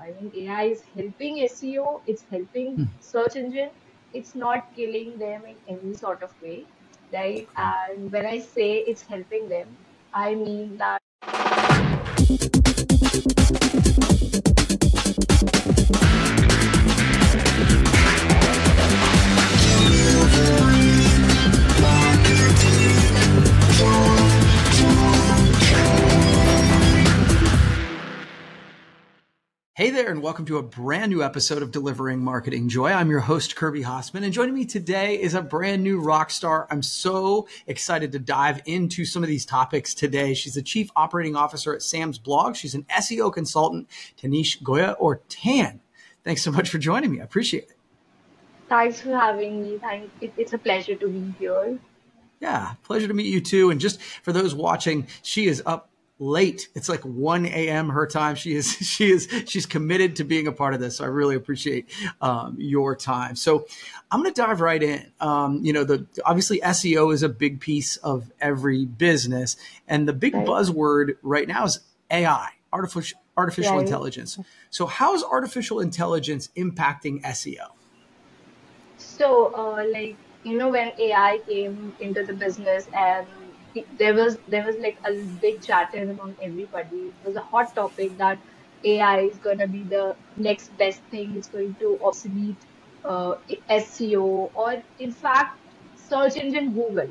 I mean, AI is helping SEO, it's helping search engine, it's not killing them in any sort of way, right? And when I say it's helping them, I mean that. Hey there, and welcome to a brand new episode of Delivering Marketing Joy. I'm your host, Kirby Hausman, and joining me today is a brand new rock star. I'm so excited to dive into some of these topics today. She's the Chief Operating Officer at Sam's Blog. She's an SEO consultant, Tanish Goya, or Tan. Thanks so much for joining me. I appreciate it. Thanks for having me. It's a pleasure to be here. Yeah, pleasure to meet you too. And just for those watching, she is up late. It's like 1 a.m. her time. She's committed to being a part of this. So I really appreciate your time. So I'm going to dive right in. Obviously SEO is a big piece of every business, and the big buzzword right now is AI, artificial intelligence. So how is artificial intelligence impacting SEO? So, when AI came into the business and there was like a big chatter among everybody. It was a hot topic that AI is gonna be the next best thing. It's going to obsolete SEO, or in fact search engine Google.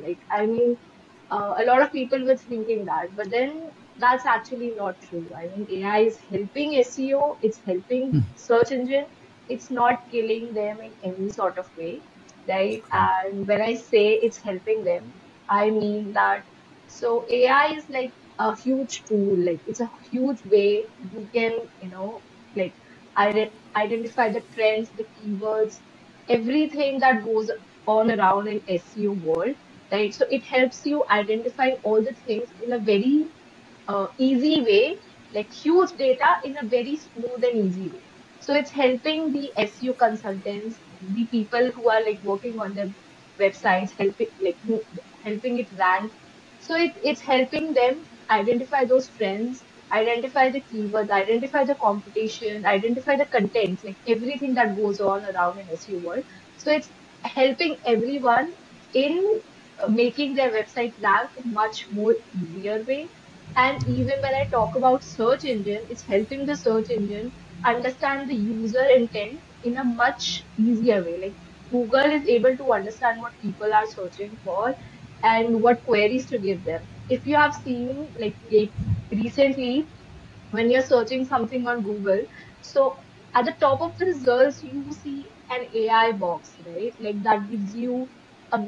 A lot of people were thinking that, but then that's actually not true. I mean, AI is helping SEO, it's helping search engine, it's not killing them in any sort of way, right? And when I say it's helping them, I mean that. So AI is like a huge tool, like it's a huge way you can, like identify the trends, the keywords, everything that goes on around in SEO world, right? So it helps you identify all the things in a very easy way, like huge data in a very smooth and easy way. So it's helping the SEO consultants, the people who are like working on the websites, helping it rank. So it's helping them identify those trends, identify the keywords, identify the competition, identify the content, like everything that goes on around in SEO world. So it's helping everyone in making their website rank in much more easier way. And even when I talk about search engine, it's helping the search engine understand the user intent in a much easier way. Like Google is able to understand what people are searching for and what queries to give them. If you have seen recently, when you're searching something on Google, so at the top of the results, you see an AI box, right? Like that gives you a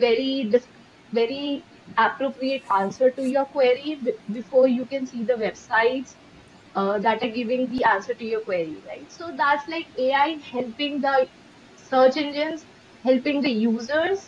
very appropriate answer to your query before you can see the websites that are giving the answer to your query, right? So that's like AI helping the search engines, helping the users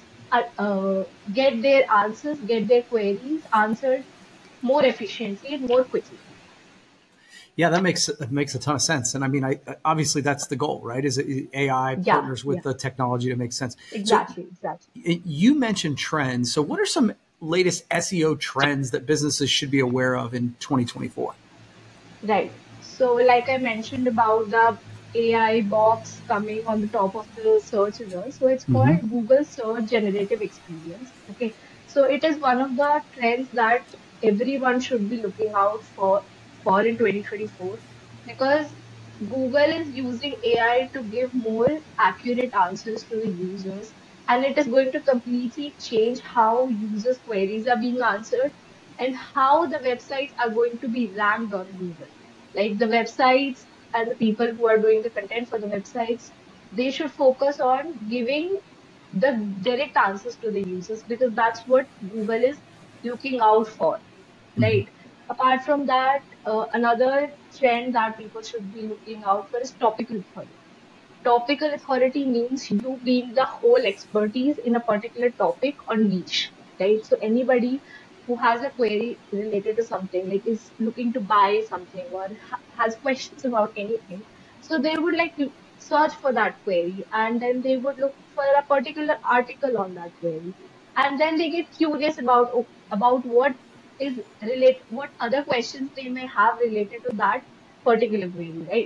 get their answers, get their queries answered more efficiently and more quickly. Yeah, that makes a ton of sense. And I mean, obviously that's the goal, right? Is it AI partners with the technology to make sense. Exactly. You mentioned trends. So what are some latest SEO trends that businesses should be aware of in 2024? Right. So like I mentioned about the AI box coming on the top of the search result. So it's called Google Search Generative Experience. Okay. So it is one of the trends that everyone should be looking out for in 2024, because Google is using AI to give more accurate answers to the users, and it is going to completely change how users' queries are being answered and how the websites are going to be ranked on Google. Like the websites and the people who are doing the content for the websites, they should focus on giving the direct answers to the users, because that's what Google is looking out for, right? Apart from that, another trend that people should be looking out for is topical authority. Topical authority means you being the whole expertise in a particular topic or niche, right? So anybody who has a query related to something, like is looking to buy something or has questions about anything, so they would like to search for that query, and then they would look for a particular article on that query, and then they get curious about what other questions they may have related to that particular query, right?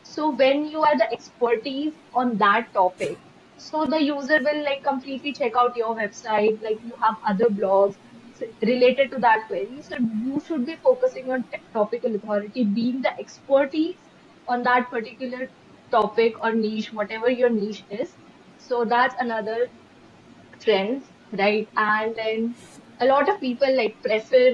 So when you are the expertise on that topic, so the user will like completely check out your website, like you have other blogs related to that query. So you should be focusing on topical authority, being the expertise on that particular topic or niche, whatever your niche is. So that's another trend, right? And then a lot of people like prefer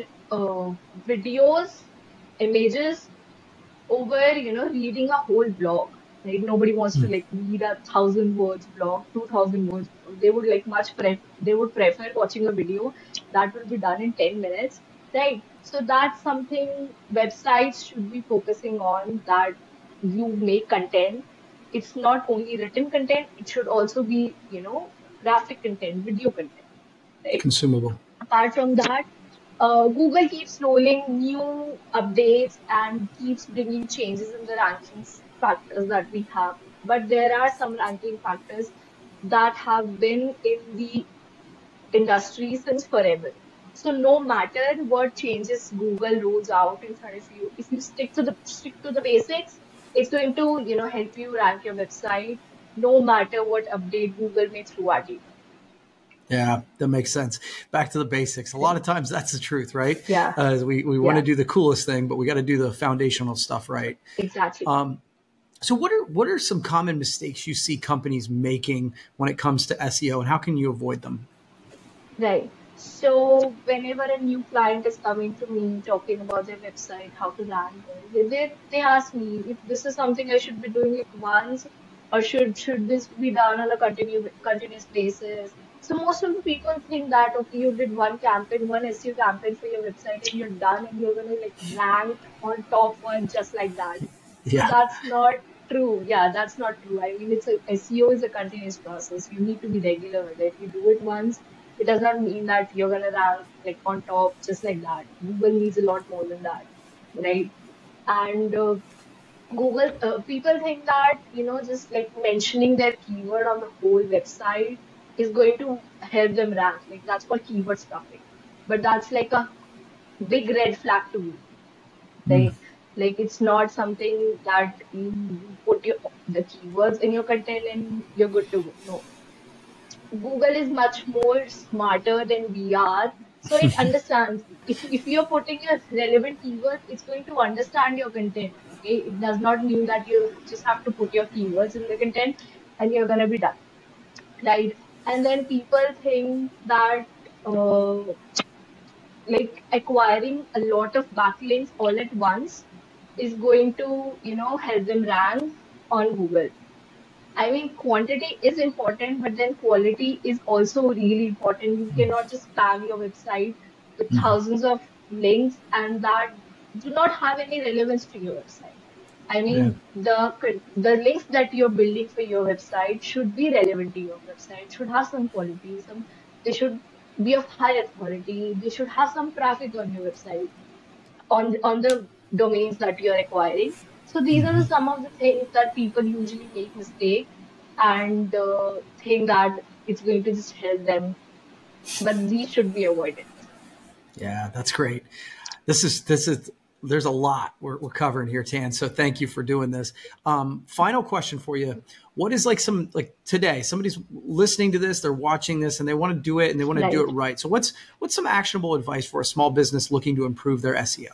videos, images over, reading a whole blog. Right? Nobody wants to like read 1,000 words blog, 2,000 words blog. They would like they would prefer watching a video that will be done in 10 minutes, right? So that's something websites should be focusing on, that you make content. It's not only written content, it should also be, graphic content, video content, right? Consumable. Apart from that, Google keeps rolling new updates and keeps bringing changes in the rankings factors that we have. But there are some ranking factors that have been in the industry since forever. So no matter what changes Google rolls out in front of you, if you stick to the basics, it's going to, help you rank your website no matter what update Google may throw at you. Yeah, that makes sense. Back to the basics. A lot of times that's the truth, right? Yeah, We want to yeah, do the coolest thing, but we got to do the foundational stuff right. exactly. So what are some common mistakes you see companies making when it comes to SEO, and how can you avoid them? Right. So whenever a new client is coming to me talking about their website, how to rank, they ask me if this is something I should be doing it once, or should this be done on a continuous basis. So most of the people think that okay, you did one campaign, one SEO campaign for your website, and you're done, and you're gonna like rank on top one just like that. So Yeah. that's not true. Yeah, that's not true. I mean, it's a SEO is a continuous process. You need to be regular with it. You do it once, it does not mean that you're gonna rank like on top just like that. Google needs a lot more than that, right? And people think that just like mentioning their keyword on the whole website is going to help them rank. Like that's called keyword stuffing, but that's like a big red flag to me, Mm. right? Like it's not something that you put the keywords in your content and you're good to go. No, Google is much more smarter than we are. So it understands if you're putting a relevant keyword, it's going to understand your content. Okay. It does not mean that you just have to put your keywords in the content and you're gonna be done. Right. And then people think that uh, like acquiring a lot of backlinks all at once is going to, help them rank on Google. I mean, quantity is important, but then quality is also really important. You cannot just spam your website with thousands of links and that do not have any relevance to your website. I Yeah. mean, the links that you're building for your website should be relevant to your website, should have some quality, they should be of high authority, they should have some traffic on your website on the domains that you're acquiring. So these are some of the things that people usually make mistake and think that it's going to just help them, but these should be avoided. Yeah, that's great. This is there's a lot we're covering here, Tan. So thank you for doing this. Final question for you: what is like some like today? Somebody's listening to this, they're watching this, and they want to do it, and they want to do it Right. right. So what's some actionable advice for a small business looking to improve their SEO?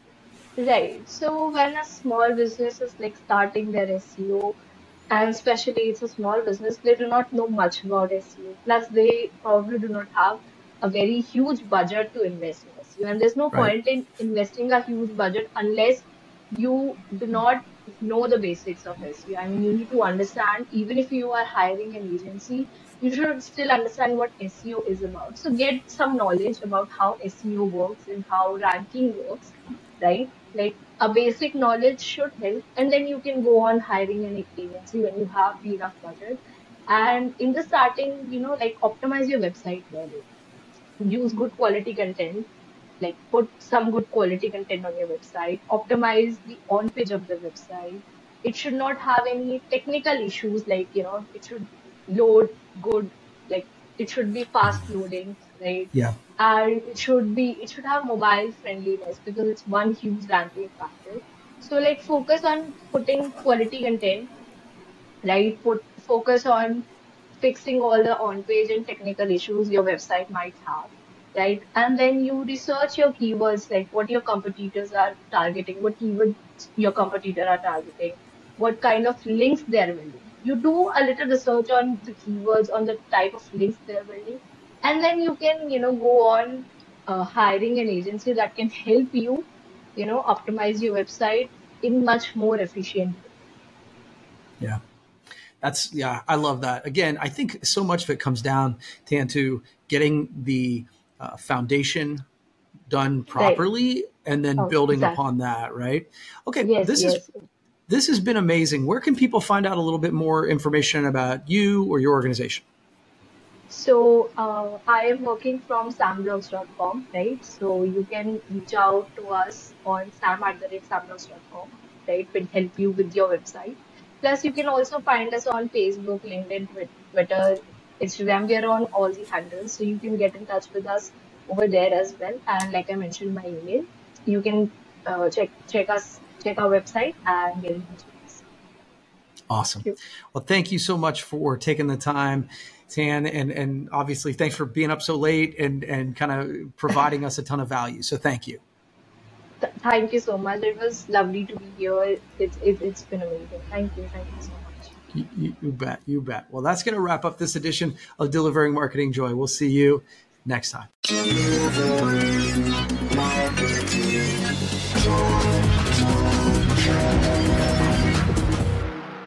Right. So when a small business is like starting their SEO, and especially it's a small business, they do not know much about SEO. Plus, they probably do not have a very huge budget to invest in SEO. And there's no Right. point in investing a huge budget unless you do not know the basics of SEO. I mean, you need to understand, even if you are hiring an agency, you should still understand what SEO is about. So get some knowledge about how SEO works and how ranking works, right? Like a basic knowledge should help, and then you can go on hiring an agency when you have the enough budget. And in the starting, like optimize your website well, use good quality content, like put some good quality content on your website, optimize the on page of the website. It should not have any technical issues, like, it should load good, like it should be fast loading, right? Yeah. And it should have mobile friendliness because it's one huge ranking factor. So like focus on putting quality content, right? Focus on fixing all the on-page and technical issues your website might have, right? And then you research your keywords, like what your competitors are targeting, what keywords your competitor are targeting, what kind of links they're building. You do a little research on the keywords, on the type of links they're building, and then you can, go on hiring an agency that can help you, optimize your website in much more efficient way. Yeah. Yeah, I love that. Again, I think so much of it comes down, Tan, to getting the foundation done Right. properly and then Oh, building exactly. upon that, right? Okay, Yes, yes. this has been amazing. Where can people find out a little bit more information about you or your organization? So I am working from samblogs.com, right? So you can reach out to us on sam@samblogs.com, right? We'll help you with your website. Plus, you can also find us on Facebook, LinkedIn, Twitter, Instagram. We are on all the handles, so you can get in touch with us over there as well. And like I mentioned, my email, you can check our website and get in touch with us. Awesome. Well, thank you so much for taking the time, Tan, and obviously thanks for being up so late and kind of providing us a ton of value. So thank you. Thank you so much. It was lovely to be here. It's been amazing. Thank you so much. You bet. You bet. Well, that's going to wrap up this edition of Delivering Marketing Joy. We'll see you next time.